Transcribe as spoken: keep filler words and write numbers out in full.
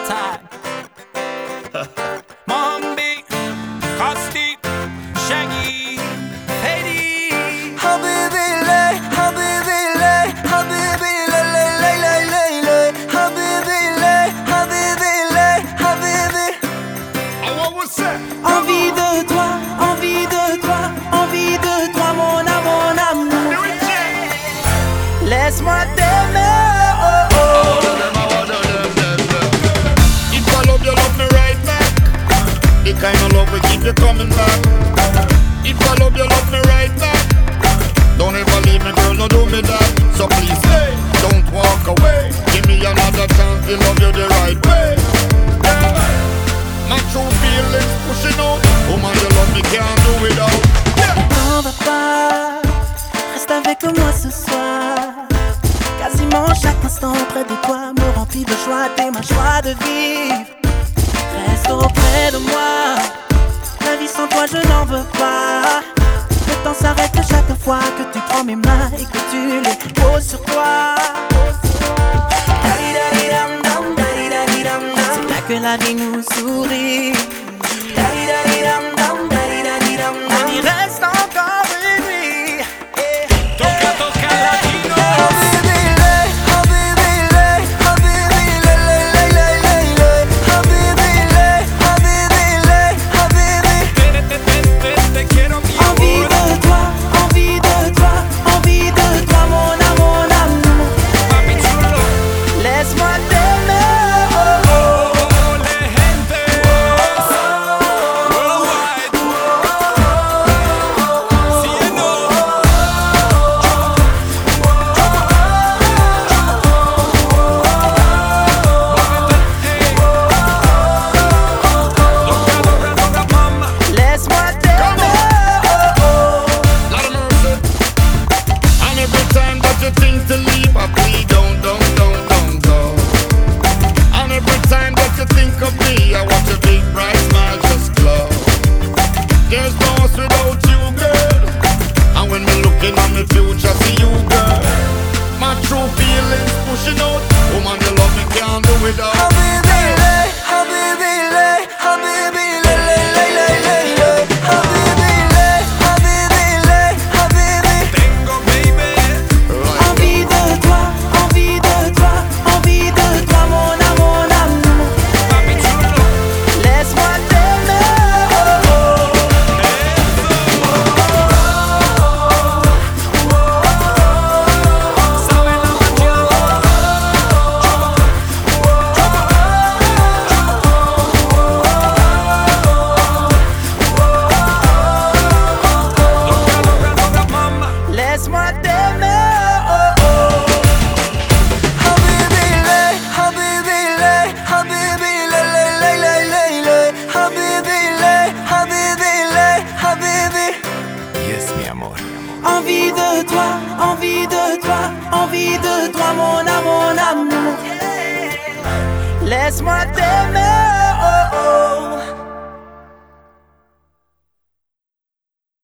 time. Mombi, Costi, Shaggy, Heidi. Habibi lay, Habibi lay, Habibi lay, lay, lay, lay, lay, lay. Habibi lay, Habibi lay, Habibi. Oh, what was that? Envie de toi, envie de toi, envie de toi, mon amour, mon amour. Laisse-moi t'aimer, oh oh. All of them, all of them, them, them. If I love you, love me right back. The kind of love we keep you coming back. If I love you, love me right back. Don't ever leave me, girl, no do me that. So please stay, don't walk away. Give me another chance to love you the right way. Yeah. My true feelings pushing out. Woman, you love me, can't do without. Yeah. N'en va pas, reste avec moi ce soir. Quasiment chaque instant près de toi me remplit de joie, t'es ma joie de vivre. Reste auprès de moi, la vie sans toi je n'en veux pas. Le temps s'arrête chaque fois que tu prends mes mains et que tu les poses sur toi. C'est là que la vie nous sourit. On y reste encore une nuit. Toca, toca, latino. Te, te, te, te, te quiero, mi Envie amor. de toi, envie de toi, envie de toi, mon amour, mon amour. Papi chulo. Laisse-moi t'aimer, oh oh. Oh, le gente. Worldwide. Sí, no. Toca, toca, toca, mama. Laisse-moi t'aimer, oh oh. Lot of mercy. And every time that you think to leave, I plead, don't, don't, don't, don't go. And every time that you think of me, I watch a big bright smile just glow. There's no us without you, girl. And when me looking at my future, see you, girl. My true feelings pushing out. Woman, you love me, can't do without. Habibi lay, Habibi lay, Habibi lay, lay, lay, lay, lay, lay. Habibi lay, Habibi lay, Habibi. Tengo, baby. Right. Envie de toi, envie de toi, envie de toi, mon amour, mon amour. Papi chulo. Laisse-moi t'aimer, oh oh. Sabe la mañana. Toca, toca, toca, mama. Laisse-moi t'aimer, oh oh. Habibi lay, Habibi lay, Habibi lay, lay, lay, lay, lay, lay. Habibi lay, Habibi lay, Habibi. Yes, mi amor. Envie de toi, envie de toi, envie de toi, mon amour, mon amour. Laisse-moi t'aimer, oh oh.